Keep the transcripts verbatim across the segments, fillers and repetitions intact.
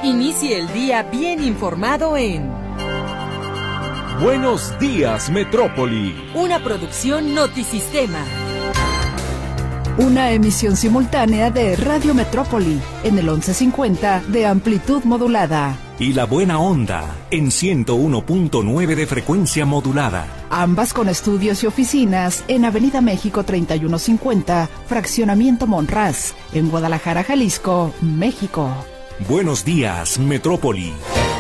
Inicie el día bien informado en Buenos Días, Metrópoli. Una producción Notisistema. Una emisión simultánea de Radio Metrópoli en el once cincuenta de amplitud modulada. Y La Buena Onda en ciento uno punto nueve de frecuencia modulada. Ambas con estudios y oficinas en Avenida México treinta y uno cincuenta, Fraccionamiento Monraz, en Guadalajara, Jalisco, México. Buenos días, Metrópoli.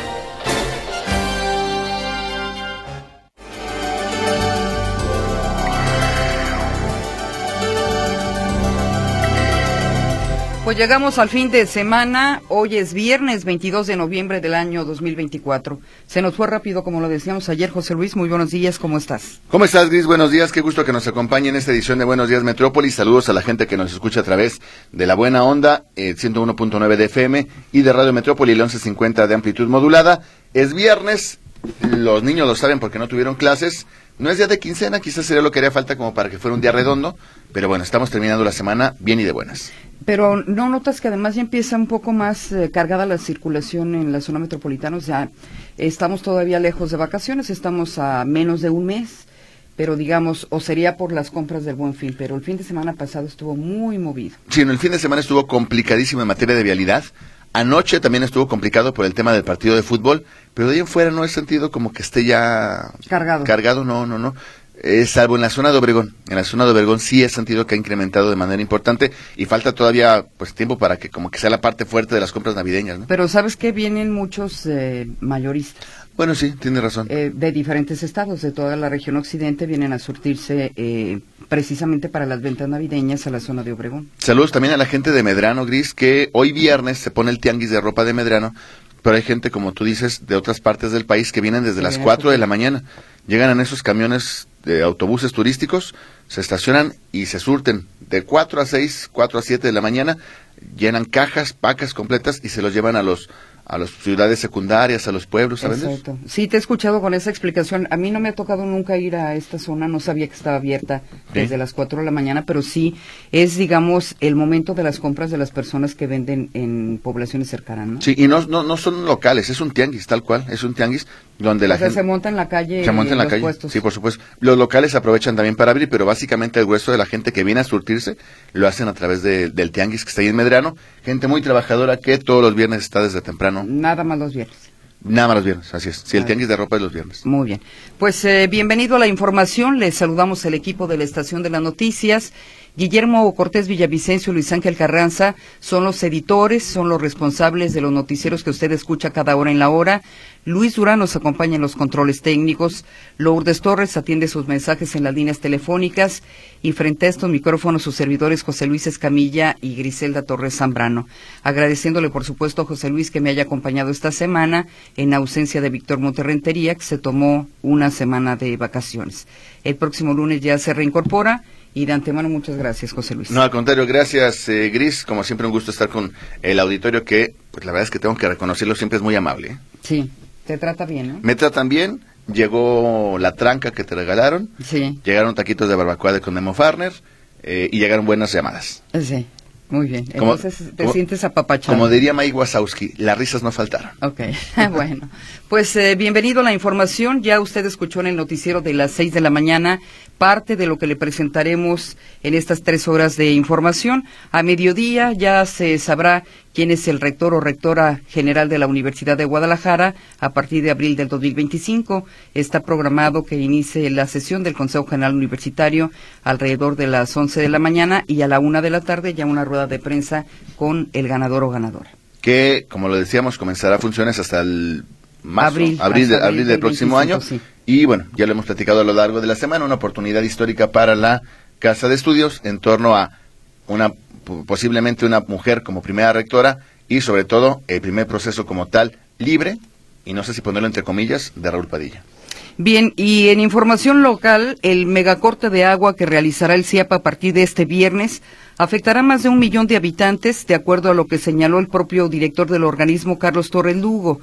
Pues llegamos al fin de semana. Hoy es viernes veintidós de noviembre del año dos mil veinticuatro. Se nos fue rápido, como lo decíamos ayer. José Luis, muy buenos días, ¿cómo estás? ¿Cómo estás, Gris? Buenos días, qué gusto que nos acompañe en esta edición de Buenos Días Metrópolis. Saludos a la gente que nos escucha a través de La Buena Onda, eh, ciento uno punto nueve de F M y de Radio Metrópoli, el once cincuenta de amplitud modulada. Es viernes, los niños lo saben porque no tuvieron clases. No es día de quincena, quizás sería lo que haría falta como para que fuera un día redondo, pero bueno, estamos terminando la semana bien y de buenas. Pero ¿no notas que además ya empieza un poco más eh, cargada la circulación en la zona metropolitana? O sea, estamos todavía lejos de vacaciones, estamos a menos de un mes, pero digamos, o sería por las compras del Buen Fin, pero el fin de semana pasado estuvo muy movido. Sí, en el fin de semana estuvo complicadísimo en materia de vialidad. Anoche también estuvo complicado por el tema del partido de fútbol, pero de ahí en fuera no he sentido como que esté ya cargado. Cargado, no, no, no. Eh, salvo en la zona de Obregón. En la zona de Obregón sí he sentido que ha incrementado de manera importante y falta todavía pues tiempo para que como que sea la parte fuerte de las compras navideñas, ¿no? Pero ¿sabes qué? Vienen muchos eh, mayoristas. Bueno, sí, tiene razón. Eh, de diferentes estados, de toda la región occidente, vienen a surtirse eh, precisamente para las ventas navideñas a la zona de Obregón. Saludos también a la gente de Medrano, Gris, que hoy viernes se pone el tianguis de ropa de Medrano, pero hay gente, como tú dices, de otras partes del país que vienen desde las cuatro de la mañana. Llegan en esos camiones de autobuses turísticos, se estacionan y se surten de cuatro a seis, cuatro a siete de la mañana, llenan cajas, pacas completas y se los llevan a los a las ciudades secundarias, a los pueblos, ¿sabes? Exacto. Sí, te he escuchado con esa explicación. A mí no me ha tocado nunca ir a esta zona, no sabía que estaba abierta desde ¿Sí? las cuatro de la mañana, pero sí es, digamos, el momento de las compras de las personas que venden en poblaciones cercanas, ¿no? Sí, y no no, no son locales, es un tianguis, tal cual, es un tianguis donde o la sea, gente... se monta en la calle. Se monta en la los calle, puestos. Sí, por supuesto. Los locales aprovechan también para abrir, pero básicamente el grueso de la gente que viene a surtirse lo hacen a través de, del tianguis que está ahí en Medrano. Gente muy trabajadora que todos los viernes está desde temprano. Nada más los viernes. Nada más los viernes, así es. Sí, el tianguis de ropa es los viernes. Muy bien. Pues eh, bienvenido a la información. Les saludamos el equipo de la Estación de las Noticias. Guillermo Cortés Villavicencio y Luis Ángel Carranza son los editores, son los responsables de los noticieros que usted escucha cada hora en la hora. Luis Durán nos acompaña en los controles técnicos. Lourdes Torres atiende sus mensajes en las líneas telefónicas. Y frente a estos micrófonos, sus servidores José Luis Escamilla y Griselda Torres Zambrano. Agradeciéndole, por supuesto, a José Luis que me haya acompañado esta semana en ausencia de Víctor Monterrentería, que se tomó una semana de vacaciones. El próximo lunes ya se reincorpora. Y de antemano, muchas gracias, José Luis. No, al contrario, gracias, eh, Gris. Como siempre, un gusto estar con el auditorio que, pues la verdad es que tengo que reconocerlo, siempre es muy amable. ¿eh? Sí, te trata bien, ¿no? Me tratan bien. Llegó la tranca que te regalaron. Sí. Llegaron taquitos de barbacoa de con Memo Farner. Eh, y llegaron buenas llamadas. Sí. Muy bien, como, entonces te como, sientes apapachado. Como diría Mike Wazowski, las risas no faltaron. Ok, bueno, pues eh, bienvenido a la información. Ya usted escuchó en el noticiero de las seis de la mañana parte de lo que le presentaremos en estas tres horas de información. A mediodía ya se sabrá quién es el rector o rectora general de la Universidad de Guadalajara a partir de abril del dos mil veinticinco. Está programado que inicie la sesión del Consejo General Universitario alrededor de las once de la mañana y a la una de la tarde ya una rueda de prensa con el ganador o ganadora. Que, como lo decíamos, comenzará funciones hasta el marzo, abril, abril, de, abril, abril del próximo veinticinco, año. Sí. Y bueno, ya lo hemos platicado a lo largo de la semana, una oportunidad histórica para la Casa de Estudios en torno a una posiblemente una mujer como primera rectora y sobre todo el primer proceso como tal libre, y no sé si ponerlo entre comillas, de Raúl Padilla. Bien, y en información local, el megacorte de agua que realizará el C I A P a partir de este viernes afectará a más de un millón de habitantes, de acuerdo a lo que señaló el propio director del organismo, Carlos Torres Lugo.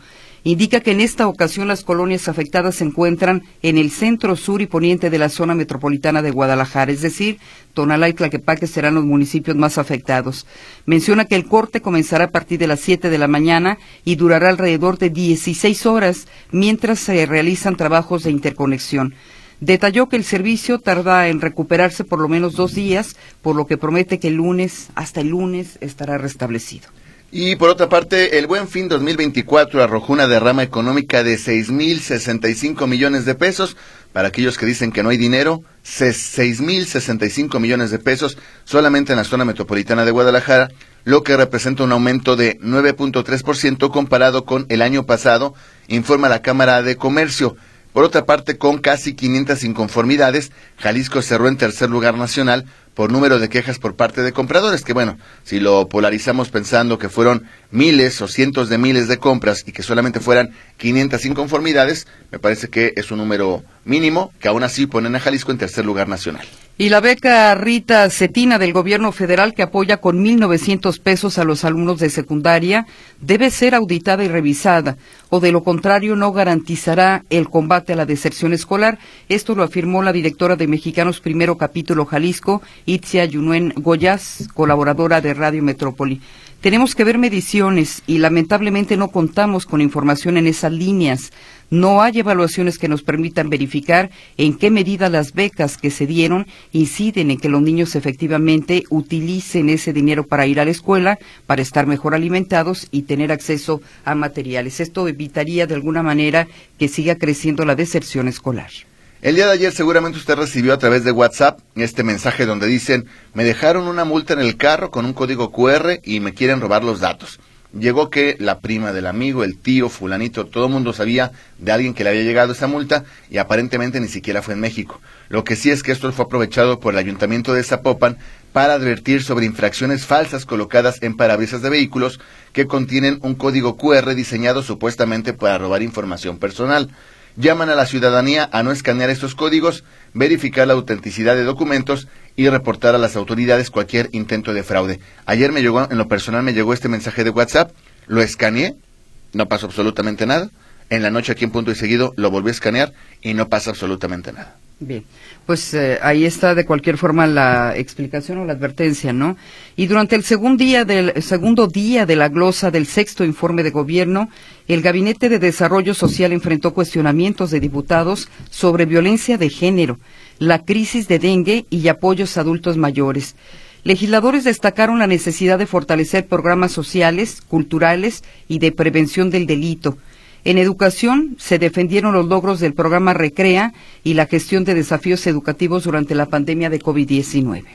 indica que en esta ocasión las colonias afectadas se encuentran en el centro, sur y poniente de la zona metropolitana de Guadalajara, es decir, Tonalá y Tlaquepaque serán los municipios más afectados. Menciona que el corte comenzará a partir de las siete de la mañana y durará alrededor de dieciséis horas mientras se realizan trabajos de interconexión. Detalló que el servicio tarda en recuperarse por lo menos dos días, por lo que promete que el lunes, hasta el lunes, estará restablecido. Y por otra parte, el Buen Fin dos mil veinticuatro arrojó una derrama económica de seis mil sesenta y cinco millones de pesos. Para aquellos que dicen que no hay dinero, seis mil sesenta y cinco millones de pesos solamente en la zona metropolitana de Guadalajara, lo que representa un aumento de nueve punto tres por ciento comparado con el año pasado, informa la Cámara de Comercio. Por otra parte, con casi quinientas inconformidades, Jalisco cerró en tercer lugar nacional por número de quejas por parte de compradores, que bueno, si lo polarizamos pensando que fueron miles o cientos de miles de compras y que solamente fueran quinientas inconformidades, me parece que es un número mínimo, que aún así ponen a Jalisco en tercer lugar nacional. Y la beca Rita Cetina del gobierno federal, que apoya con mil novecientos pesos a los alumnos de secundaria, debe ser auditada y revisada, o de lo contrario no garantizará el combate a la deserción escolar. Esto lo afirmó la directora de Mexicanos Primero Capítulo Jalisco, Itzia Yunuen Goyaz, colaboradora de Radio Metrópoli. Tenemos que ver mediciones y lamentablemente no contamos con información en esas líneas. No hay evaluaciones que nos permitan verificar en qué medida las becas que se dieron inciden en que los niños efectivamente utilicen ese dinero para ir a la escuela, para estar mejor alimentados y tener acceso a materiales. Esto evitaría de alguna manera que siga creciendo la deserción escolar. El día de ayer seguramente usted recibió a través de WhatsApp este mensaje donde dicen: me dejaron una multa en el carro con un código cu erre y me quieren robar los datos. Llegó que la prima del amigo, el tío, fulanito, todo el mundo sabía de alguien que le había llegado esa multa y aparentemente ni siquiera fue en México. Lo que sí es que esto fue aprovechado por el Ayuntamiento de Zapopan para advertir sobre infracciones falsas colocadas en parabrisas de vehículos que contienen un código cu erre diseñado supuestamente para robar información personal. Llaman a la ciudadanía a no escanear estos códigos, verificar la autenticidad de documentos y reportar a las autoridades cualquier intento de fraude. Ayer me llegó, en lo personal me llegó este mensaje de WhatsApp, lo escaneé, no pasó absolutamente nada. En la noche aquí en Punto y Seguido lo volví a escanear y no pasa absolutamente nada. Bien, pues eh, ahí está de cualquier forma la explicación o la advertencia, ¿no? Y durante el segundo día del el segundo día de la glosa del sexto informe de gobierno, el Gabinete de Desarrollo Social enfrentó cuestionamientos de diputados sobre violencia de género, la crisis de dengue y apoyos a adultos mayores. Legisladores destacaron la necesidad de fortalecer programas sociales, culturales y de prevención del delito. En educación, se defendieron los logros del programa Recrea y la gestión de desafíos educativos durante la pandemia de COVID diecinueve.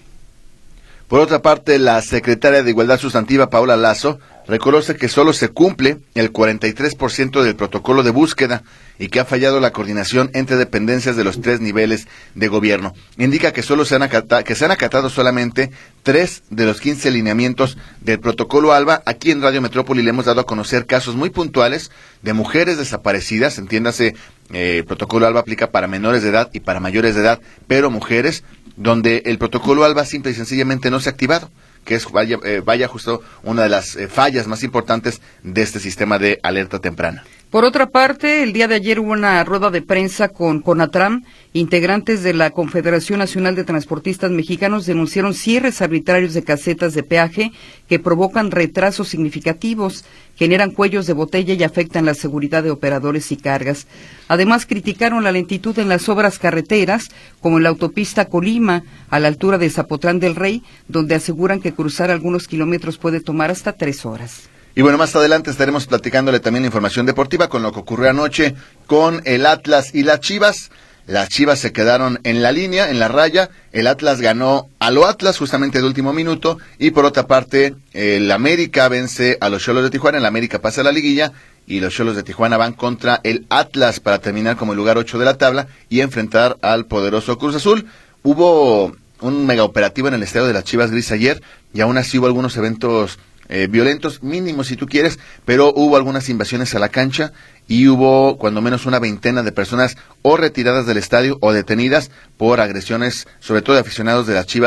Por otra parte, la secretaria de Igualdad Sustantiva, Paola Lazo, reconoce que solo se cumple el cuarenta y tres por ciento del protocolo de búsqueda y que ha fallado la coordinación entre dependencias de los tres niveles de gobierno. Indica que solo se han acatado, que se han acatado solamente tres de los quince lineamientos del protocolo ALBA. Aquí en Radio Metrópoli le hemos dado a conocer casos muy puntuales de mujeres desaparecidas, entiéndase, eh, el protocolo ALBA aplica para menores de edad y para mayores de edad, pero mujeres, donde el protocolo ALBA simple y sencillamente no se ha activado, que es vaya, eh, vaya justo una de las eh, fallas más importantes de este sistema de alerta temprana. Por otra parte, el día de ayer hubo una rueda de prensa con CONATRAM. Integrantes de la Confederación Nacional de Transportistas Mexicanos denunciaron cierres arbitrarios de casetas de peaje que provocan retrasos significativos, generan cuellos de botella y afectan la seguridad de operadores y cargas. Además, criticaron la lentitud en las obras carreteras, como en la autopista Colima, a la altura de Zapotlán del Rey, donde aseguran que cruzar algunos kilómetros puede tomar hasta tres horas. Y bueno, más adelante estaremos platicándole también información deportiva con lo que ocurrió anoche con el Atlas y las Chivas. Las Chivas se quedaron en la línea, en la raya. El Atlas ganó a lo Atlas justamente de último minuto. Y por otra parte, el América vence a los Xolos de Tijuana. El América pasa a la liguilla y los Xolos de Tijuana van contra el Atlas para terminar como el lugar ocho de la tabla y enfrentar al poderoso Cruz Azul. Hubo un mega operativo en el estadio de las Chivas Gris ayer y aún así hubo algunos eventos Eh, violentos, mínimos si tú quieres, pero hubo algunas invasiones a la cancha y hubo cuando menos una veintena de personas o retiradas del estadio o detenidas por agresiones, sobre todo de aficionados de las Chivas,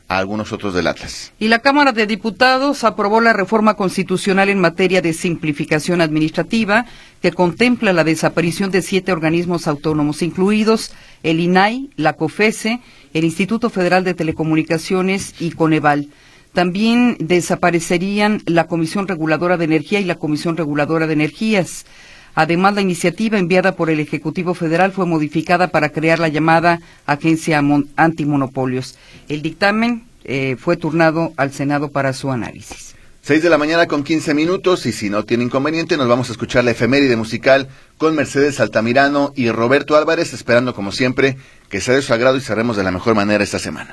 a algunos otros del Atlas. Y la Cámara de Diputados aprobó la reforma constitucional en materia de simplificación administrativa que contempla la desaparición de siete organismos autónomos, incluidos el I N A I, la COFESE, el Instituto Federal de Telecomunicaciones y Coneval. También desaparecerían la Comisión Reguladora de Energía y la Comisión Reguladora de Energías. Además, la iniciativa enviada por el Ejecutivo Federal fue modificada para crear la llamada Agencia Antimonopolios. El dictamen eh, fue turnado al Senado para su análisis. Seis de la mañana con quince minutos, y si no tiene inconveniente, nos vamos a escuchar la efeméride musical con Mercedes Altamirano y Roberto Álvarez, esperando como siempre que sea de su agrado y cerremos de la mejor manera esta semana.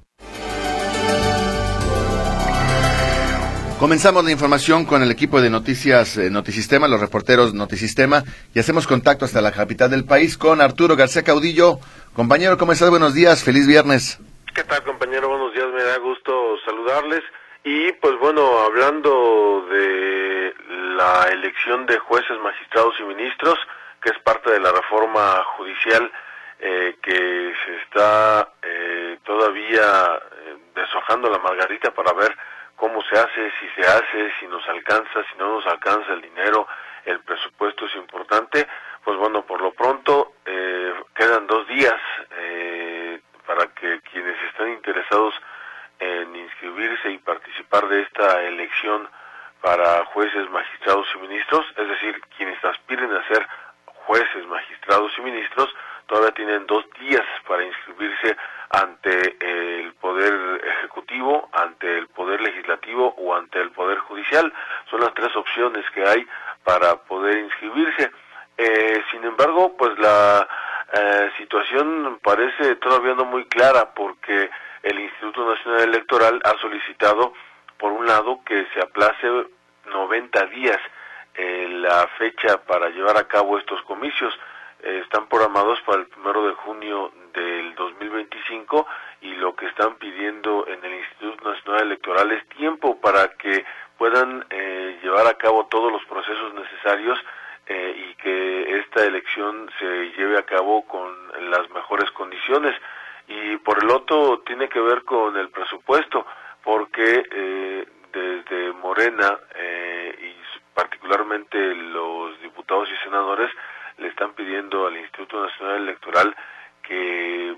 Comenzamos la información con el equipo de Noticias eh, Notisistema, los reporteros Notisistema, y hacemos contacto hasta la capital del país con Arturo García Caudillo. Compañero, ¿cómo estás? Buenos días, feliz viernes. ¿Qué tal, compañero? Buenos días, me da gusto saludarles. Y pues bueno, hablando de la elección de jueces, magistrados y ministros, que es parte de la reforma judicial eh, que se está eh, todavía eh, deshojando la margarita para ver cómo se hace, si se hace, si nos alcanza, si no nos alcanza el dinero, el presupuesto es importante. Pues bueno, por lo pronto eh, quedan dos días eh, para que quienes estén interesados en inscribirse y participar de esta elección para jueces, magistrados y ministros, es decir, quienes aspiren a ser jueces, magistrados y ministros, todavía tienen dos días para inscribirse ante el Poder Ejecutivo, ante el Poder Legislativo o ante el Poder Judicial. Son las tres opciones que hay para poder inscribirse. Eh, sin embargo, pues la eh, situación parece todavía no muy clara, porque el Instituto Nacional Electoral ha solicitado, por un lado, que se aplace noventa días eh, la fecha para llevar a cabo estos comicios. Eh, están programados para el primero de junio del dos mil veinticinco, y lo que están pidiendo en el Instituto Nacional Electoral es tiempo para que puedan eh, llevar a cabo todos los procesos necesarios eh, y que esta elección se lleve a cabo con las mejores condiciones. Y por el otro tiene que ver con el presupuesto, porque eh, desde Morena eh, y particularmente los diputados y senadores le están pidiendo al Instituto Nacional Electoral que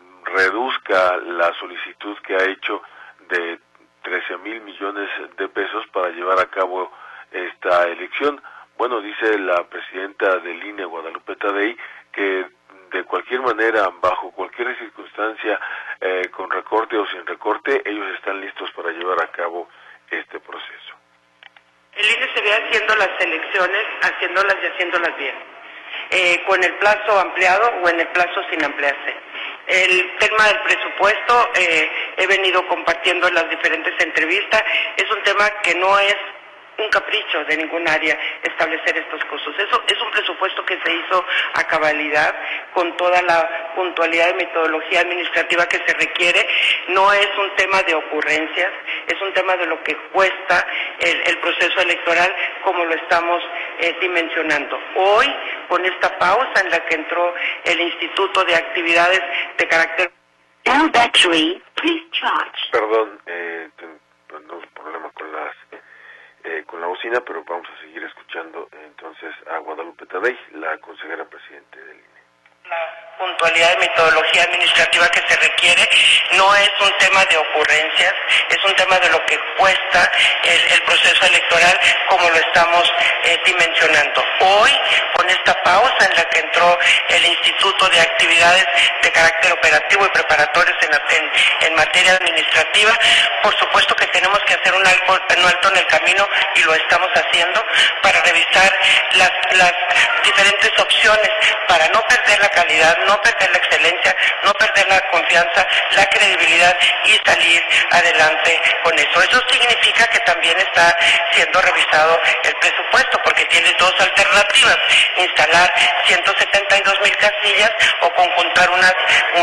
reduzca la solicitud que ha hecho de trece mil millones de pesos para llevar a cabo esta elección. Bueno, dice la presidenta del I N E, Guadalupe Tadei, que de cualquier manera, bajo cualquier circunstancia, eh, con recorte o sin recorte, ellos están listos para llevar a cabo este proceso. El I N E se ve haciendo las elecciones, haciéndolas y haciéndolas bien, eh, con el plazo ampliado o en el plazo sin ampliarse. El tema del presupuesto, eh, he venido compartiendo en las diferentes entrevistas, es un tema que no es un capricho de ningún área establecer estos costos. Eso es un presupuesto que se hizo a cabalidad, con toda la puntualidad y metodología administrativa que se requiere. No es un tema de ocurrencias, es un tema de lo que cuesta el, el proceso electoral, como lo estamos eh, dimensionando. Hoy, con esta pausa en la que entró el Instituto de Actividades de Carácter... Now battery, please charge. Perdón, eh, tengo un problema con las... Eh, con la bocina, pero vamos a seguir escuchando eh, entonces a Guadalupe Tadei, la consejera presidente del I N E. La puntualidad y metodología administrativa que se requiere no es un tema de ocurrencias, es un tema de lo que cuesta el, el proceso electoral, como lo estamos eh, dimensionando. Hoy, con esta pausa en la que entró el Instituto de Actividades de Carácter Operativo y Preparatorios en, en, en materia administrativa, por supuesto que tenemos que hacer un alto, un alto en el camino, y lo estamos haciendo, para revisar las, las diferentes opciones, para no perder la calidad, no perder la excelencia, no perder la confianza, la credibilidad y salir adelante con eso. Eso significa que también está siendo revisado el presupuesto, porque tiene dos alternativas: instalar ciento setenta y dos mil casillas o conjuntar unas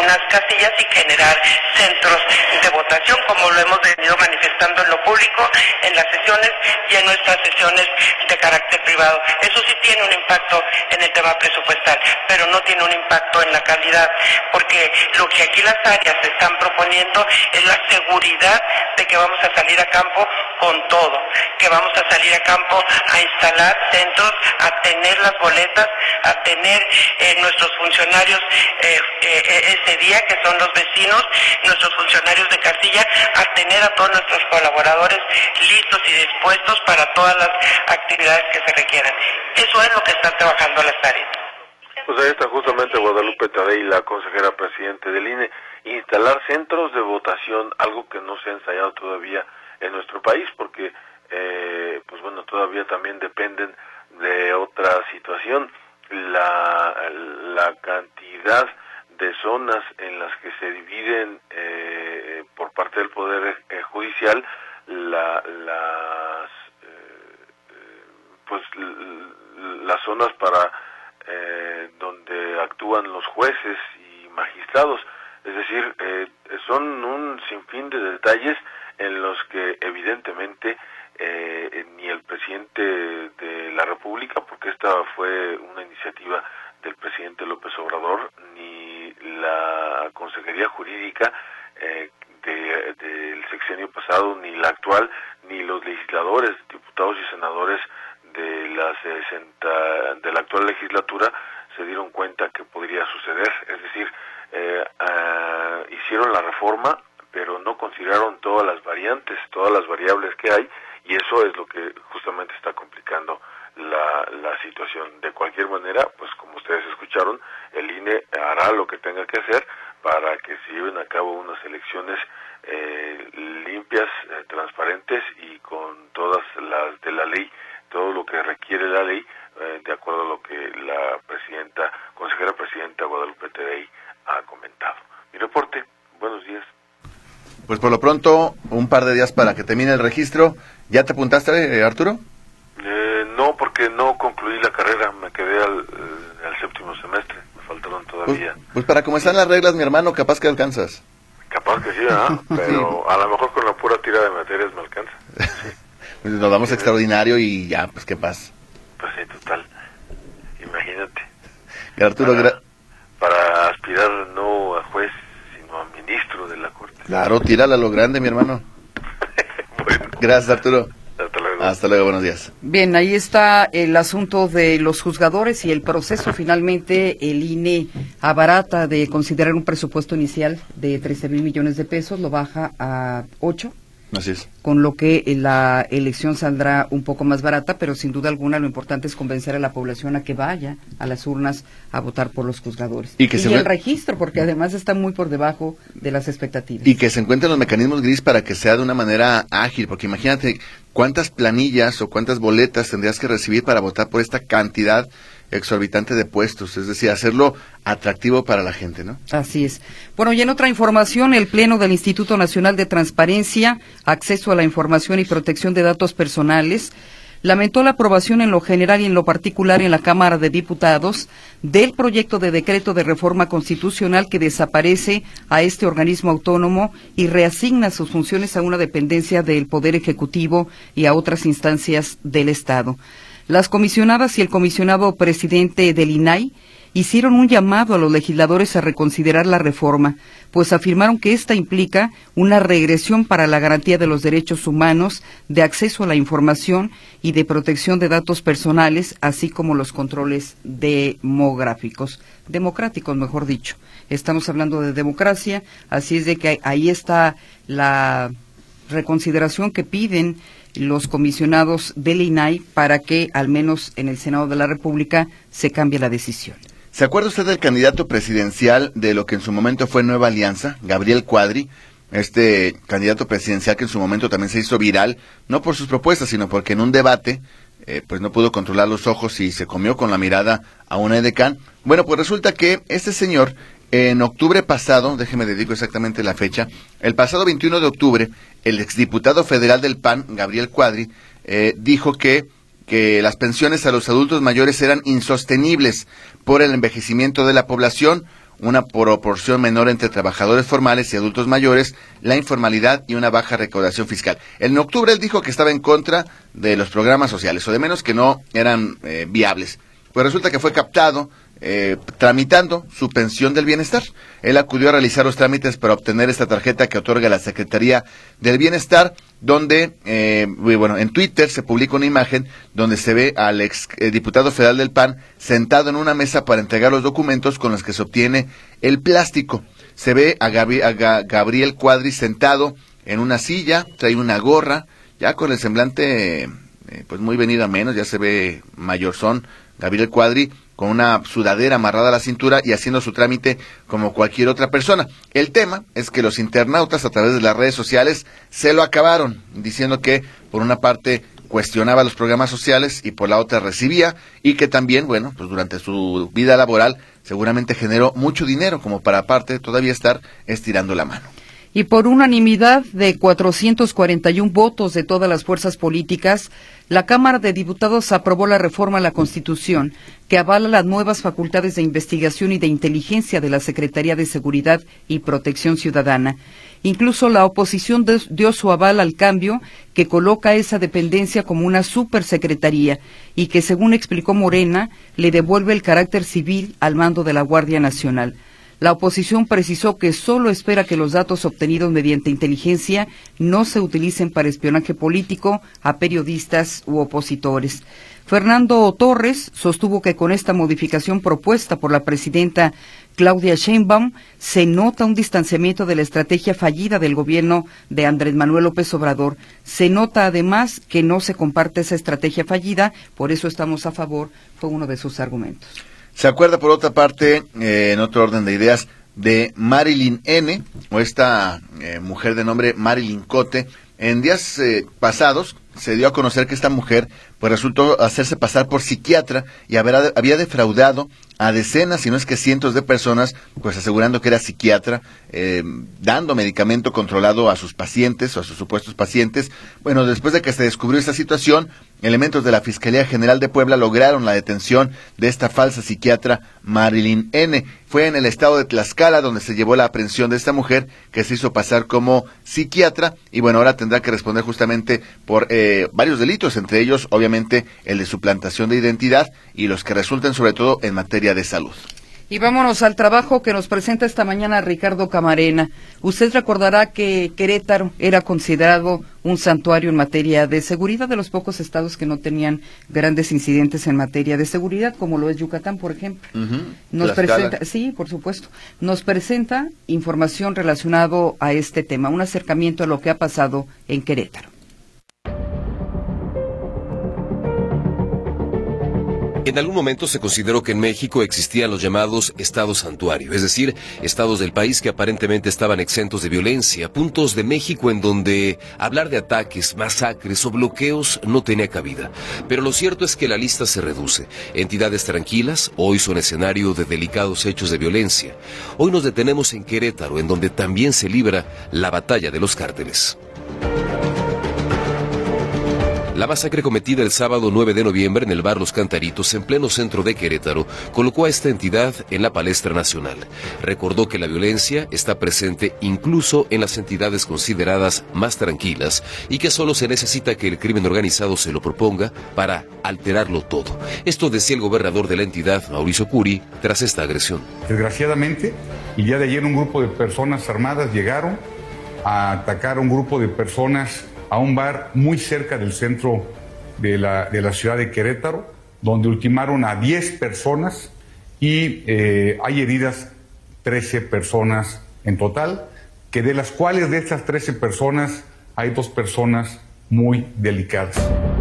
unas casillas y generar centros de votación, como lo hemos venido manifestando en lo público, en las sesiones y en nuestras sesiones de carácter privado. Eso sí tiene un impacto en el tema presupuestal, pero no tiene un impacto en la calidad, porque lo que aquí las áreas están proponiendo es la seguridad de que vamos a salir a campo con todo, que vamos a salir a campo a instalar centros, a tener las boletas, a tener eh, nuestros funcionarios eh, eh, ese día, que son los vecinos, nuestros funcionarios de casilla, a tener a todos nuestros colaboradores listos y dispuestos para todas las actividades que se requieran. Eso es lo que están trabajando las áreas. Pues ahí está justamente Guadalupe Tadei, la consejera presidente del I N E, instalar centros de votación, algo que no se ha ensayado todavía en nuestro país, porque eh, pues bueno, todavía también dependen de otra situación, la, la cantidad de zonas en las que se dividen eh, por parte del Poder eh, Judicial la, las eh, pues l- las zonas para eh, donde actúan los jueces y magistrados, es decir, eh, son un sinfín de detalles en los que evidentemente eh, ni el presidente de la República, porque esta fue una iniciativa del presidente López Obrador, ni la Consejería Jurídica eh, de, del sexenio pasado, ni la actual, ni los legisladores, diputados y senadores de la sesenta, de la actual legislatura se dieron cuenta que podría suceder, es decir, eh, uh, hicieron la reforma, pero no consideraron todas las variantes, todas las variables que hay, y eso es lo que justamente está complicando la, la situación. De cualquier manera, pues como ustedes escucharon, el I N E hará lo que tenga que hacer para que se lleven a cabo unas elecciones eh, limpias, eh, transparentes y con todas las de la ley, todo lo que requiere la ley, eh, de acuerdo a lo que la presidenta, consejera presidenta Guadalupe Tadei ha comentado. Mi reporte, buenos días. Pues por lo pronto, un par de días para que termine el registro. ¿Ya te apuntaste, eh, Arturo? Eh, no, porque no concluí la carrera, me quedé al, eh, al séptimo semestre, me faltaron todavía. Pues, pues para como están las reglas, mi hermano, capaz que alcanzas. Capaz que sí, ¿ah? Pero sí, a lo mejor con la pura tira de materias me alcanza. Sí. Nos damos sí, extraordinario y ya, pues qué pasa. Pues sí, total. Imagínate. Arturo, para, gra- para aspirar no a juez, sino a ministro de la Corte. Claro, tírala a lo grande, mi hermano. Bueno. Gracias, Arturo. Hasta luego. Hasta luego, buenos días. Bien, ahí está el asunto de los juzgadores y el proceso. Finalmente, el I N E abarata de considerar un presupuesto inicial de trece mil millones de pesos, lo baja a ocho. Así es. Con lo que la elección saldrá un poco más barata, pero sin duda alguna lo importante es convencer a la población a que vaya a las urnas a votar por los juzgadores. Y, que y se el ve... registro, porque además está muy por debajo de las expectativas. Y que se encuentren los mecanismos gris para que sea de una manera ágil, porque imagínate cuántas planillas o cuántas boletas tendrías que recibir para votar por esta cantidad exorbitante de puestos, es decir, hacerlo atractivo para la gente, ¿no? Así es. Bueno, y en otra información, el Pleno del Instituto Nacional de Transparencia, Acceso a la Información y Protección de Datos Personales, lamentó la aprobación en lo general y en lo particular en la Cámara de Diputados del proyecto de decreto de reforma constitucional que desaparece a este organismo autónomo y reasigna sus funciones a una dependencia del Poder Ejecutivo y a otras instancias del Estado. Las comisionadas y el comisionado presidente del I N A I hicieron un llamado a los legisladores a reconsiderar la reforma, pues afirmaron que esta implica una regresión para la garantía de los derechos humanos, de acceso a la información y de protección de datos personales, así como los controles demográficos, democráticos, mejor dicho. Estamos hablando de democracia, así es de que ahí está la reconsideración que piden los comisionados del I N A I para que, al menos en el Senado de la República, se cambie la decisión. ¿Se acuerda usted del candidato presidencial de lo que en su momento fue Nueva Alianza, Gabriel Cuadri? Este candidato presidencial que en su momento también se hizo viral, no por sus propuestas, sino porque en un debate, eh, pues no pudo controlar los ojos y se comió con la mirada a una edecán. Bueno, pues resulta que este señor, en octubre pasado, déjeme dedico exactamente la fecha, el pasado veintiuno de octubre, el exdiputado federal del P A N, Gabriel Cuadri, eh, dijo que, que las pensiones a los adultos mayores eran insostenibles por el envejecimiento de la población, una proporción menor entre trabajadores formales y adultos mayores, la informalidad y una baja recaudación fiscal. En octubre él dijo que estaba en contra de los programas sociales, o de menos que no eran eh, viables. Pues resulta que fue captado eh, tramitando su pensión del bienestar. Él acudió a realizar los trámites para obtener esta tarjeta que otorga la Secretaría del Bienestar, donde, eh, bueno, en Twitter se publica una imagen donde se ve al ex eh, diputado federal del P A N sentado en una mesa para entregar los documentos con los que se obtiene el plástico. Se ve a, Gabi, a Ga, Gabriel Cuadri sentado en una silla, trae una gorra, ya con el semblante, eh, pues muy venido a menos, ya se ve mayorzón, Gabriel Cuadri, con una sudadera amarrada a la cintura y haciendo su trámite como cualquier otra persona. El tema es que los internautas a través de las redes sociales se lo acabaron, diciendo que por una parte cuestionaba los programas sociales y por la otra recibía, y que también, bueno, pues durante su vida laboral seguramente generó mucho dinero como para aparte todavía estar estirando la mano. Y por unanimidad de cuatrocientos cuarenta y un votos de todas las fuerzas políticas, la Cámara de Diputados aprobó la reforma a la Constitución que avala las nuevas facultades de investigación y de inteligencia de la Secretaría de Seguridad y Protección Ciudadana. Incluso la oposición dio su aval al cambio que coloca esa dependencia como una supersecretaría y que, según explicó Morena, le devuelve el carácter civil al mando de la Guardia Nacional. La oposición precisó que solo espera que los datos obtenidos mediante inteligencia no se utilicen para espionaje político a periodistas u opositores. Fernando Torres sostuvo que con esta modificación propuesta por la presidenta Claudia Sheinbaum se nota un distanciamiento de la estrategia fallida del gobierno de Andrés Manuel López Obrador. Se nota además que no se comparte esa estrategia fallida, por eso estamos a favor, fue uno de sus argumentos. Se acuerda, por otra parte, eh, en otro orden de ideas, de Marilyn N., o esta eh, mujer de nombre Marilyn Cote. En días eh, pasados se dio a conocer que esta mujer pues resultó hacerse pasar por psiquiatra y haber, había defraudado a decenas, si no es que cientos de personas, pues asegurando que era psiquiatra, eh, dando medicamento controlado a sus pacientes o a sus supuestos pacientes. Bueno, después de que se descubrió esta situación, elementos de la Fiscalía General de Puebla lograron la detención de esta falsa psiquiatra Marilyn N. Fue en el estado de Tlaxcala donde se llevó la aprehensión de esta mujer que se hizo pasar como psiquiatra y bueno, ahora tendrá que responder justamente por eh, varios delitos, entre ellos obviamente el de suplantación de identidad y los que resulten sobre todo en materia de salud. Y vámonos al trabajo que nos presenta esta mañana Ricardo Camarena. Usted recordará que Querétaro era considerado un santuario en materia de seguridad, de los pocos estados que no tenían grandes incidentes en materia de seguridad, como lo es Yucatán, por ejemplo. Uh-huh. Nos presenta, sí, por supuesto, nos presenta información relacionada a este tema, un acercamiento a lo que ha pasado en Querétaro. En algún momento se consideró que en México existían los llamados estados santuario, es decir, estados del país que aparentemente estaban exentos de violencia, puntos de México en donde hablar de ataques, masacres o bloqueos no tenía cabida. Pero lo cierto es que la lista se reduce. Entidades tranquilas hoy son escenario de delicados hechos de violencia. Hoy nos detenemos en Querétaro, en donde también se libra la batalla de los cárteles. La masacre cometida el sábado nueve de noviembre en el bar Los Cantaritos, en pleno centro de Querétaro, colocó a esta entidad en la palestra nacional. Recordó que la violencia está presente incluso en las entidades consideradas más tranquilas y que solo se necesita que el crimen organizado se lo proponga para alterarlo todo. Esto decía el gobernador de la entidad, Mauricio Curi, tras esta agresión. Desgraciadamente, el día de ayer un grupo de personas armadas llegaron a atacar a un grupo de personas a un bar muy cerca del centro de la, de la ciudad de Querétaro, donde ultimaron a diez personas y eh, hay heridas trece personas en total, que de las cuales de estas trece personas hay dos personas muy delicadas.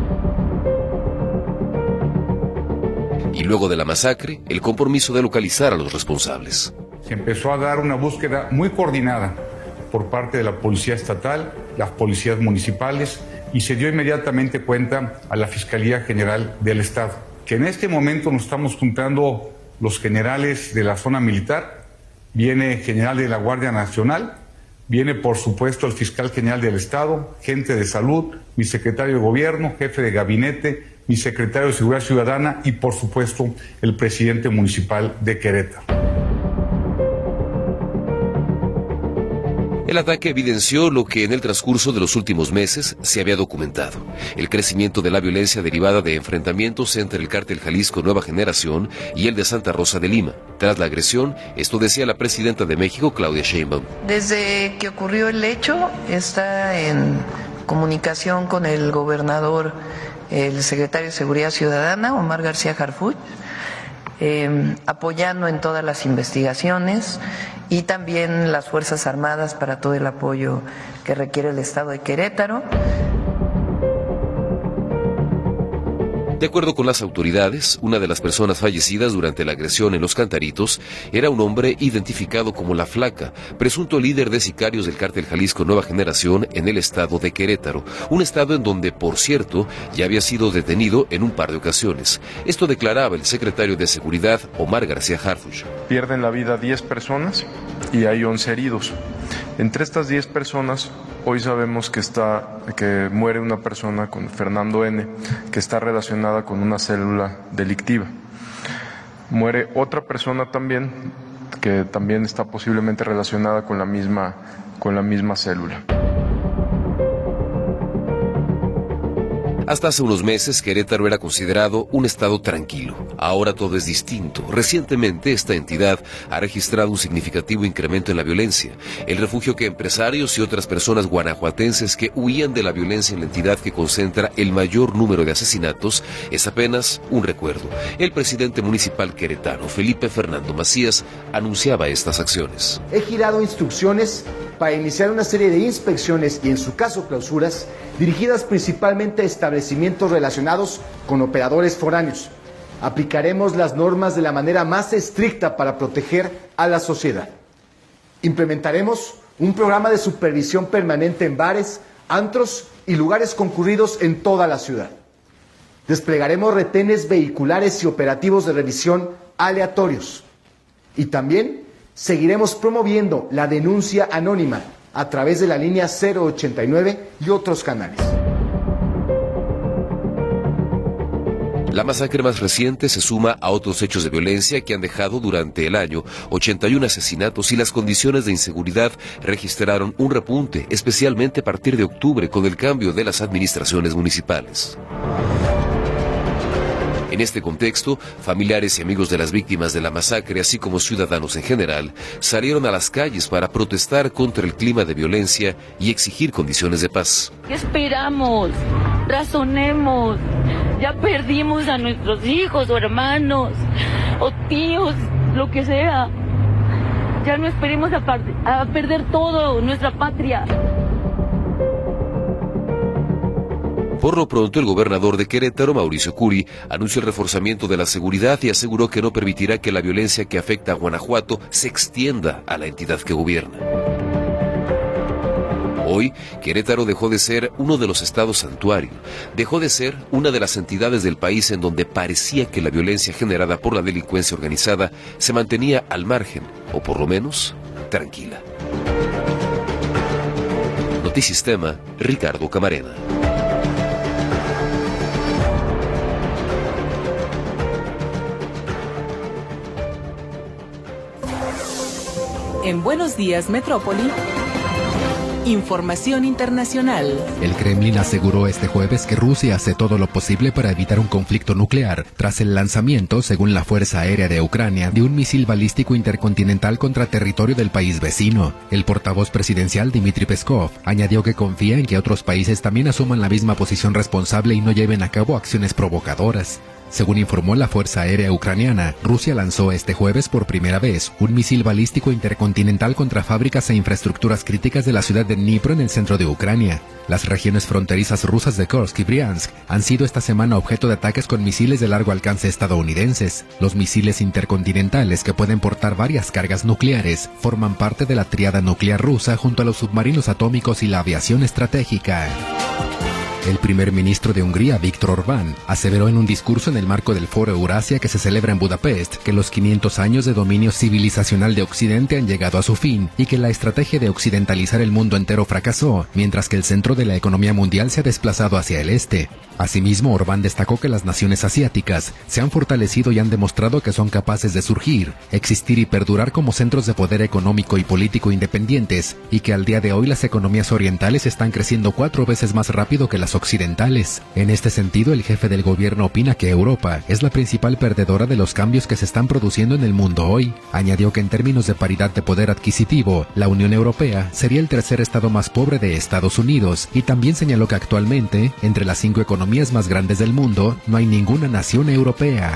Y luego de la masacre, el compromiso de localizar a los responsables. Se empezó a dar una búsqueda muy coordinada por parte de la Policía Estatal, las policías municipales, y se dio inmediatamente cuenta a la Fiscalía General del Estado, que en este momento nos estamos juntando los generales de la zona militar, viene general de la Guardia Nacional, viene por supuesto el fiscal general del Estado, gente de salud, mi secretario de Gobierno, jefe de gabinete, mi secretario de Seguridad Ciudadana y por supuesto el presidente municipal de Querétaro. El ataque evidenció lo que en el transcurso de los últimos meses se había documentado: el crecimiento de la violencia derivada de enfrentamientos entre el cártel Jalisco Nueva Generación y el de Santa Rosa de Lima. Tras la agresión, esto decía la presidenta de México, Claudia Sheinbaum. Desde que ocurrió el hecho, está en comunicación con el gobernador, el secretario de Seguridad Ciudadana, Omar García Harfuch, eh, apoyando en todas las investigaciones, y también las Fuerzas Armadas para todo el apoyo que requiere el Estado de Querétaro. De acuerdo con las autoridades, una de las personas fallecidas durante la agresión en Los Cantaritos era un hombre identificado como La Flaca, presunto líder de sicarios del cártel Jalisco Nueva Generación en el estado de Querétaro, un estado en donde, por cierto, ya había sido detenido en un par de ocasiones. Esto declaraba el secretario de Seguridad, Omar García Harfuch. Pierden la vida diez personas y hay once heridos. Entre estas diez personas, hoy sabemos que está que muere una persona con Fernando N., que está relacionada con una célula delictiva. Muere otra persona también, que también está posiblemente relacionada con la misma, con la misma célula. Hasta hace unos meses, Querétaro era considerado un estado tranquilo. Ahora todo es distinto. Recientemente, esta entidad ha registrado un significativo incremento en la violencia. El refugio que empresarios y otras personas guanajuatenses que huían de la violencia en la entidad que concentra el mayor número de asesinatos es apenas un recuerdo. El presidente municipal queretano, Felipe Fernando Macías, anunciaba estas acciones. He girado instrucciones para iniciar una serie de inspecciones y, en su caso, clausuras, dirigidas principalmente a establecimientos relacionados con operadores foráneos. Aplicaremos las normas de la manera más estricta para proteger a la sociedad. Implementaremos un programa de supervisión permanente en bares, antros y lugares concurridos en toda la ciudad. Desplegaremos retenes vehiculares y operativos de revisión aleatorios. Y también seguiremos promoviendo la denuncia anónima a través de la línea cero ochenta y nueve y otros canales. La masacre más reciente se suma a otros hechos de violencia que han dejado durante el año ochenta y uno asesinatos, y las condiciones de inseguridad registraron un repunte, especialmente a partir de octubre con el cambio de las administraciones municipales. En este contexto, familiares y amigos de las víctimas de la masacre, así como ciudadanos en general, salieron a las calles para protestar contra el clima de violencia y exigir condiciones de paz. ¿Qué esperamos? Razonemos. Ya perdimos a nuestros hijos o hermanos o tíos, lo que sea. Ya no esperemos a, a perder todo, nuestra patria. Por lo pronto, el gobernador de Querétaro, Mauricio Curi, anunció el reforzamiento de la seguridad y aseguró que no permitirá que la violencia que afecta a Guanajuato se extienda a la entidad que gobierna. Hoy, Querétaro dejó de ser uno de los estados santuario, dejó de ser una de las entidades del país en donde parecía que la violencia generada por la delincuencia organizada se mantenía al margen, o por lo menos, tranquila. Notisistema, Ricardo Camarena. En Buenos Días, Metrópoli, información internacional. El Kremlin aseguró este jueves que Rusia hace todo lo posible para evitar un conflicto nuclear tras el lanzamiento, según la Fuerza Aérea de Ucrania, de un misil balístico intercontinental contra territorio del país vecino. El portavoz presidencial Dmitry Peskov añadió que confía en que otros países también asuman la misma posición responsable y no lleven a cabo acciones provocadoras. Según informó la Fuerza Aérea Ucraniana, Rusia lanzó este jueves por primera vez un misil balístico intercontinental contra fábricas e infraestructuras críticas de la ciudad de Dnipro en el centro de Ucrania. Las regiones fronterizas rusas de Kursk y Briansk han sido esta semana objeto de ataques con misiles de largo alcance estadounidenses. Los misiles intercontinentales, que pueden portar varias cargas nucleares, forman parte de la tríada nuclear rusa junto a los submarinos atómicos y la aviación estratégica. El primer ministro de Hungría, Viktor Orbán, aseveró en un discurso en el marco del Foro Eurasia que se celebra en Budapest que los quinientos años de dominio civilizacional de Occidente han llegado a su fin y que la estrategia de occidentalizar el mundo entero fracasó, mientras que el centro de la economía mundial se ha desplazado hacia el este. Asimismo, Orbán destacó que las naciones asiáticas se han fortalecido y han demostrado que son capaces de surgir, existir y perdurar como centros de poder económico y político independientes, y que al día de hoy las economías orientales están creciendo cuatro veces más rápido que las occidentales. En este sentido, el jefe del gobierno opina que Europa es la principal perdedora de los cambios que se están produciendo en el mundo hoy. Añadió que en términos de paridad de poder adquisitivo, la Unión Europea sería el tercer estado más pobre de Estados Unidos, y también señaló que actualmente, entre las cinco economías más grandes del mundo, no hay ninguna nación europea.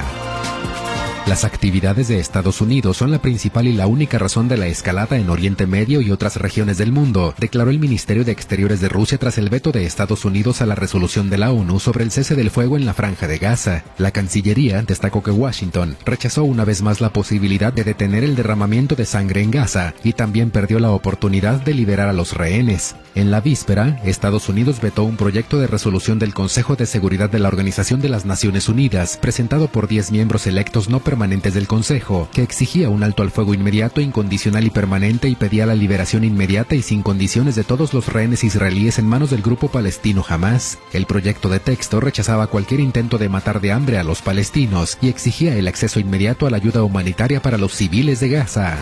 Las actividades de Estados Unidos son la principal y la única razón de la escalada en Oriente Medio y otras regiones del mundo, declaró el Ministerio de Exteriores de Rusia tras el veto de Estados Unidos a la resolución de la ONU sobre el cese del fuego en la Franja de Gaza. La Cancillería destacó que Washington rechazó una vez más la posibilidad de detener el derramamiento de sangre en Gaza y también perdió la oportunidad de liberar a los rehenes. En la víspera, Estados Unidos vetó un proyecto de resolución del Consejo de Seguridad de la Organización de las Naciones Unidas, presentado por diez miembros electos no permanentes del Consejo, que exigía un alto al fuego inmediato, incondicional y permanente y pedía la liberación inmediata y sin condiciones de todos los rehenes israelíes en manos del grupo palestino Hamás. El proyecto de texto rechazaba cualquier intento de matar de hambre a los palestinos y exigía el acceso inmediato a la ayuda humanitaria para los civiles de Gaza.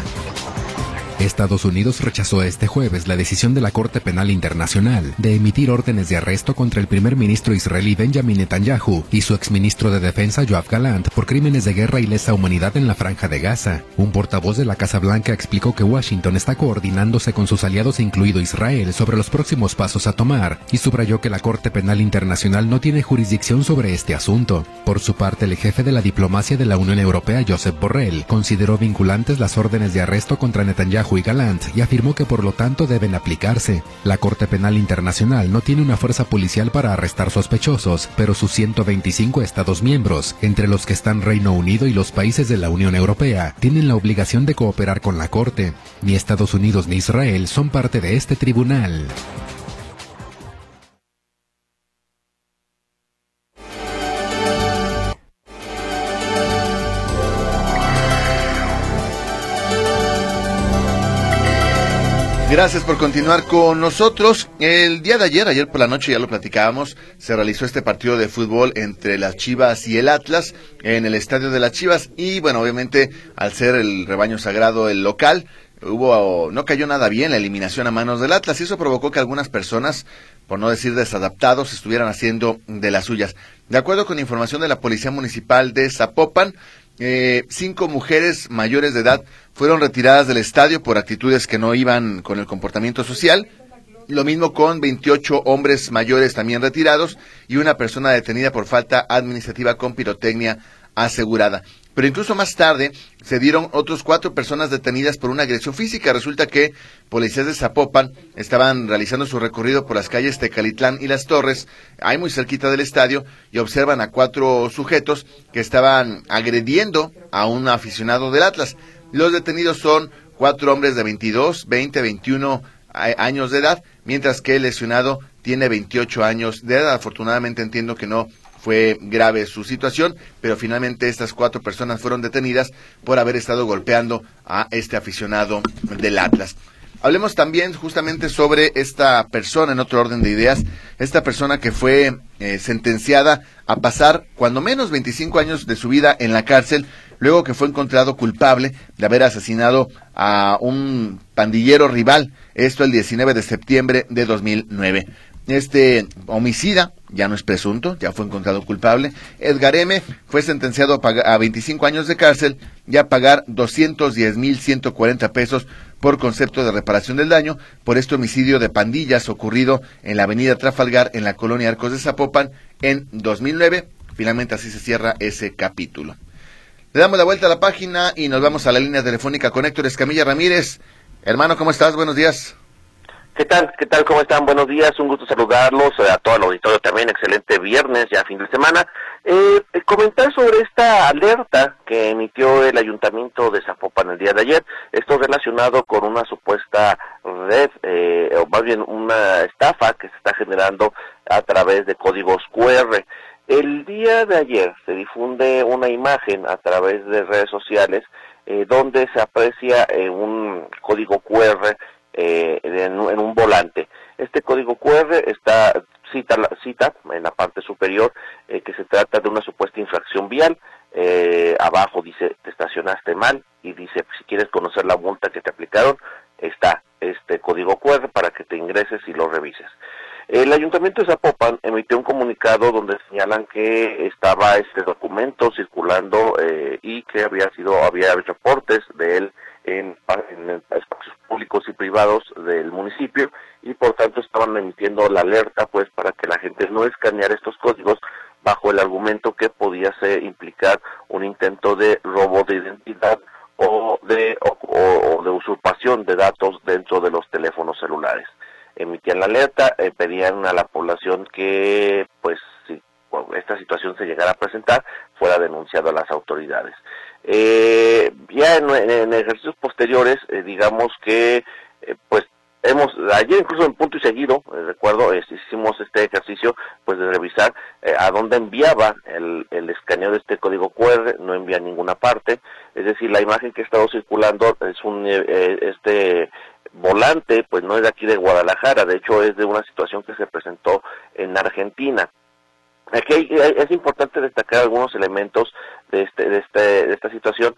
Estados Unidos rechazó este jueves la decisión de la Corte Penal Internacional de emitir órdenes de arresto contra el primer ministro israelí Benjamin Netanyahu y su exministro de Defensa Yoav Gallant por crímenes de guerra y lesa humanidad en la Franja de Gaza. Un portavoz de la Casa Blanca explicó que Washington está coordinándose con sus aliados, incluido Israel, sobre los próximos pasos a tomar, y subrayó que la Corte Penal Internacional no tiene jurisdicción sobre este asunto. Por su parte, el jefe de la diplomacia de la Unión Europea, Josep Borrell, consideró vinculantes las órdenes de arresto contra Netanyahu y Gallant y afirmó que por lo tanto deben aplicarse. La Corte Penal Internacional no tiene una fuerza policial para arrestar sospechosos, pero sus ciento veinticinco estados miembros, entre los que están Reino Unido y los países de la Unión Europea, tienen la obligación de cooperar con la Corte. Ni Estados Unidos ni Israel son parte de este tribunal. Gracias por continuar con nosotros. El día de ayer, ayer por la noche ya lo platicábamos, se realizó este partido de fútbol entre las Chivas y el Atlas en el estadio de las Chivas y bueno, obviamente al ser el rebaño sagrado el local, hubo no cayó nada bien la eliminación a manos del Atlas y eso provocó que algunas personas, por no decir desadaptados, estuvieran haciendo de las suyas. De acuerdo con información de la Policía Municipal de Zapopan, Eh, cinco mujeres mayores de edad fueron retiradas del estadio por actitudes que no iban con el comportamiento social. Lo mismo con veintiocho hombres mayores también retirados y una persona detenida por falta administrativa con pirotecnia asegurada. Pero incluso más tarde se dieron otros cuatro personas detenidas por una agresión física. Resulta que policías de Zapopan estaban realizando su recorrido por las calles Tecalitlán y Las Torres, ahí muy cerquita del estadio, y observan a cuatro sujetos que estaban agrediendo a un aficionado del Atlas. Los detenidos son cuatro hombres de veintidós, veinte, veintiuno años de edad, mientras que el lesionado tiene veintiocho años de edad. Afortunadamente entiendo que no fue grave su situación, pero finalmente estas cuatro personas fueron detenidas por haber estado golpeando a este aficionado del Atlas. Hablemos también justamente sobre esta persona, en otro orden de ideas, esta persona que fue eh, sentenciada a pasar cuando menos veinticinco años de su vida en la cárcel, luego que fue encontrado culpable de haber asesinado a un pandillero rival, esto el diecinueve de septiembre de dos mil nueve. Este homicida ya no es presunto, ya fue encontrado culpable. Edgar M. fue sentenciado a, pagar, a veinticinco años de cárcel y a pagar doscientos diez mil ciento cuarenta pesos por concepto de reparación del daño por este homicidio de pandillas ocurrido en la avenida Trafalgar en la colonia Arcos de Zapopan en dos mil nueve. Finalmente así se cierra ese capítulo. Le damos la vuelta a la página y nos vamos a la línea telefónica con Héctor Escamilla Ramírez. Hermano, ¿cómo estás? Buenos días. ¿Qué tal? ¿Qué tal? ¿Cómo están? Buenos días, un gusto saludarlos, a todo el auditorio también, excelente viernes, ya fin de semana. Eh, comentar sobre esta alerta que emitió el Ayuntamiento de Zapopan el día de ayer, esto relacionado con una supuesta red, eh, o más bien una estafa que se está generando a través de códigos cu erre. El día de ayer se difunde una imagen a través de redes sociales eh, donde se aprecia eh, un código cu erre Eh, en, en un volante. Este código cu erre está cita, cita en la parte superior eh, que se trata de una supuesta infracción vial. Eh, abajo dice, te estacionaste mal, y dice, si quieres conocer la multa que te aplicaron, está este código cu erre para que te ingreses y lo revises. El Ayuntamiento de Zapopan emitió un comunicado donde señalan que estaba este documento circulando eh, y que había sido, había reportes de él en, en espacios públicos y privados del municipio, y por tanto estaban emitiendo la alerta pues para que la gente no escaneara estos códigos bajo el argumento que podía ser implicar un intento de robo de identidad o de o, o de usurpación de datos dentro de los teléfonos celulares. Emitían la alerta, eh, pedían a la población que, pues, si esta situación se llegara a presentar, fuera denunciado a las autoridades. Eh, ya en, en ejercicios posteriores, eh, digamos que, eh, pues, hemos, ayer incluso en punto y seguido, eh, recuerdo, eh, hicimos este ejercicio, pues, de revisar eh, a dónde enviaba el, el escaneo de este código cu erre, no envía a ninguna parte, es decir, la imagen que ha estado circulando es un, eh, este, volante, pues no es de aquí de Guadalajara, de hecho es de una situación que se presentó en Argentina. Aquí hay, es importante destacar algunos elementos de este, de este, de esta situación,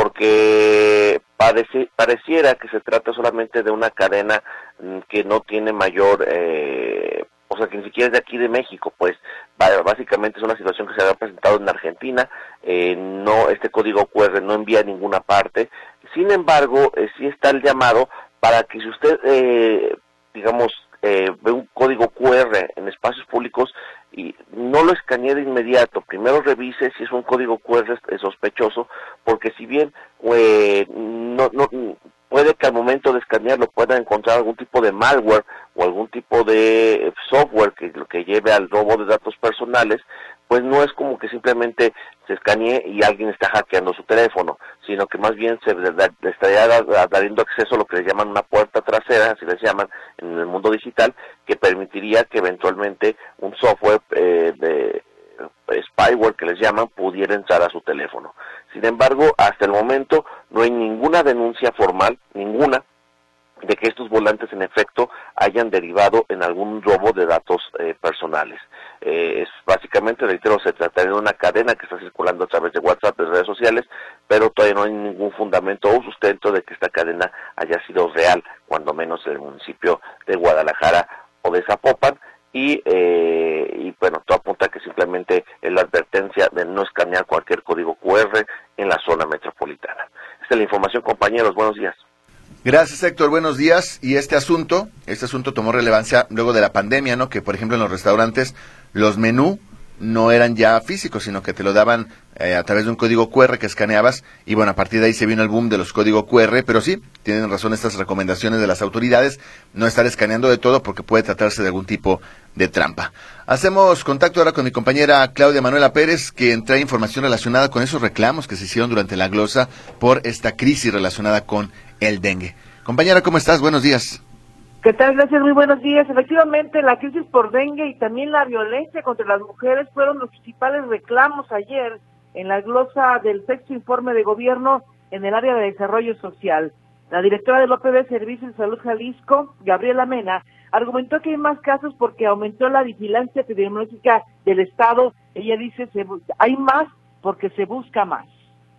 porque parece, pareciera que se trata solamente de una cadena que no tiene mayor, eh, o sea, que ni siquiera es de aquí de México, pues básicamente es una situación que se había presentado en Argentina. Eh, no, este código cu erre no envía a ninguna parte. Sin embargo, eh, sí está el llamado para que si usted, eh, digamos, eh, ve un código cu erre en espacios públicos y no lo escanee de inmediato, primero revise si es un código cu erre sospechoso, porque si bien eh, no, no puede que al momento de escanearlo pueda encontrar algún tipo de malware o algún tipo de software que, que lleve al robo de datos personales, pues no es como que simplemente se escanee y alguien está hackeando su teléfono, sino que más bien se le estaría dando acceso a lo que le llaman una puerta trasera, así les llaman en el mundo digital, que permitiría que eventualmente un software eh, de spyware que les llaman pudiera entrar a su teléfono. Sin embargo, hasta el momento no hay ninguna denuncia formal, ninguna, de que estos volantes en efecto hayan derivado en algún robo de datos eh, personales. Eh, es básicamente, reitero, se trata de una cadena que está circulando a través de WhatsApp, de redes sociales, pero todavía no hay ningún fundamento o sustento de que esta cadena haya sido real, cuando menos en el municipio de Guadalajara o de Zapopan, y, eh, y bueno, todo apunta a que simplemente es la advertencia de no escanear cualquier código cu erre en la zona metropolitana. Esta es la información, compañeros, buenos días. Gracias, Héctor, buenos días. Y este asunto, este asunto tomó relevancia luego de la pandemia, ¿no? Que, por ejemplo, en los restaurantes los menú no eran ya físicos, sino que te lo daban eh, a través de un código cu erre que escaneabas, y bueno, a partir de ahí se vino el boom de los códigos cu erre, pero sí, tienen razón estas recomendaciones de las autoridades, no estar escaneando de todo porque puede tratarse de algún tipo de trampa. Hacemos contacto ahora con mi compañera Claudia Manuela Pérez, que trae información relacionada con esos reclamos que se hicieron durante la glosa por esta crisis relacionada con el dengue. Compañera, ¿cómo estás? Buenos días. ¿Qué tal? Gracias, muy buenos días. Efectivamente, la crisis por dengue y también la violencia contra las mujeres fueron los principales reclamos ayer en la glosa del sexto informe de gobierno en el área de desarrollo social. La directora del O P B Servicios de Salud Jalisco, Gabriela Mena, argumentó que hay más casos porque aumentó la vigilancia epidemiológica del Estado. Ella dice, se, hay más porque se busca más.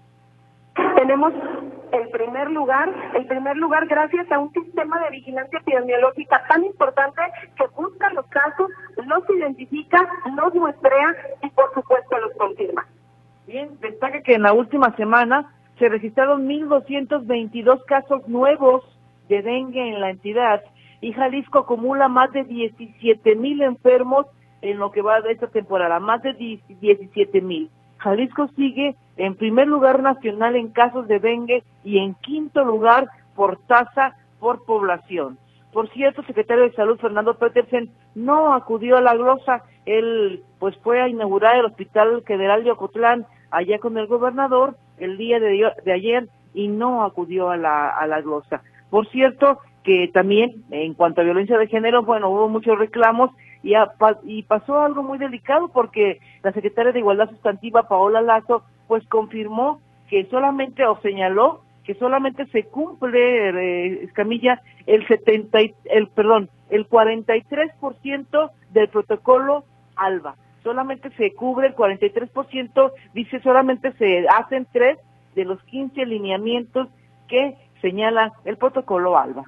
Tenemos el primer lugar, el primer lugar gracias a un sistema de vigilancia epidemiológica tan importante que busca los casos, los identifica, los muestrea y por supuesto los confirma. Bien, destaca que en la última semana se registraron mil doscientos veintidós casos nuevos de dengue en la entidad y Jalisco acumula más de diecisiete mil enfermos en lo que va de esta temporada, más de diecisiete mil. Jalisco sigue en primer lugar nacional en casos de dengue y en quinto lugar por tasa por población. Por cierto, el secretario de Salud, Fernando Petersen, no acudió a la glosa. Él pues fue a inaugurar el Hospital Federal de Ocotlán allá con el gobernador el día de, de ayer y no acudió a la, a la glosa. Por cierto, que también en cuanto a violencia de género, bueno, hubo muchos reclamos y, a, y pasó algo muy delicado porque la secretaria de Igualdad Sustantiva, Paola Lazo, pues confirmó que solamente, o señaló que solamente se cumple, eh, Escamilla, el setenta, el perdón, el cuarenta y tres por ciento del protocolo ALBA. Solamente se cubre el cuarenta y tres por ciento, dice solamente se hacen tres de los quince lineamientos que señala el protocolo ALBA.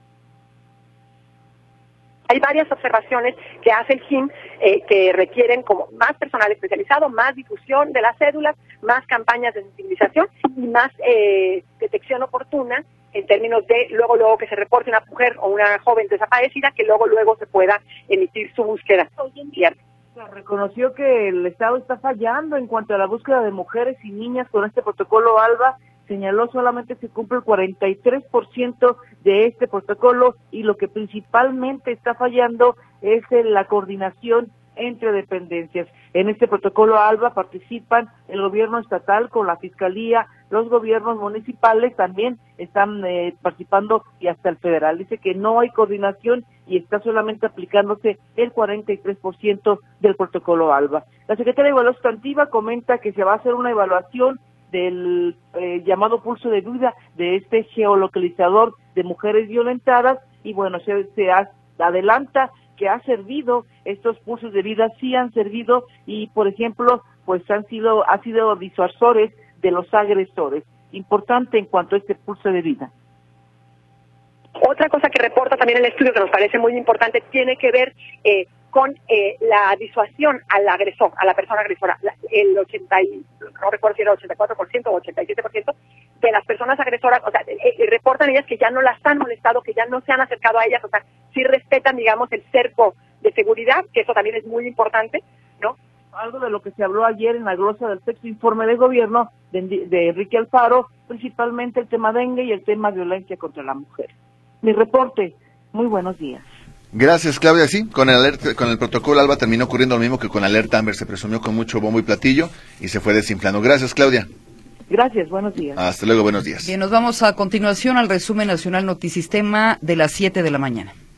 Hay varias observaciones que hace el J I M eh, que requieren como más personal especializado, más difusión de las cédulas, más campañas de sensibilización y más eh, detección oportuna en términos de luego luego que se reporte una mujer o una joven desaparecida, que luego luego se pueda emitir su búsqueda. Reconoció que el Estado está fallando en cuanto a la búsqueda de mujeres y niñas con este protocolo ALBA. Señaló solamente se cumple el cuarenta y tres por ciento de este protocolo y lo que principalmente está fallando es en la coordinación entre dependencias. En este protocolo ALBA participan el gobierno estatal con la fiscalía, los gobiernos municipales también están eh, participando y hasta el federal. Dice que no hay coordinación y está solamente aplicándose el cuarenta y tres por ciento del protocolo ALBA. La secretaria de Igualdad Sustantiva comenta que se va a hacer una evaluación del eh, llamado pulso de vida de este geolocalizador de mujeres violentadas y bueno, se, se adelanta que ha servido, estos pulsos de vida sí han servido y por ejemplo, pues han sido, ha sido disuasores de los agresores. Importante en cuanto a este pulso de vida. Otra cosa que reporta también el estudio que nos parece muy importante tiene que ver eh, con eh, la disuasión al agresor, a la persona agresora. La, el ochenta, y, no recuerdo si era ochenta y cuatro por ciento o ochenta y siete por ciento de las personas agresoras, o sea, eh, eh, reportan ellas que ya no las han molestado, que ya no se han acercado a ellas, o sea, sí respetan, digamos, el cerco de seguridad, que eso también es muy importante, ¿no? Algo de lo que se habló ayer en la glosa del sexto informe de gobierno de, de Enrique Alfaro, principalmente el tema dengue y el tema violencia contra la mujer. Mi reporte, muy buenos días. Gracias, Claudia. Sí, con el alerta, con el protocolo ALBA terminó ocurriendo lo mismo que con Alerta Amber. Se presumió con mucho bombo y platillo y se fue desinflando. Gracias, Claudia. Gracias, buenos días. Hasta luego, buenos días. Bien, nos vamos a continuación al resumen nacional Notisistema de las siete de la mañana.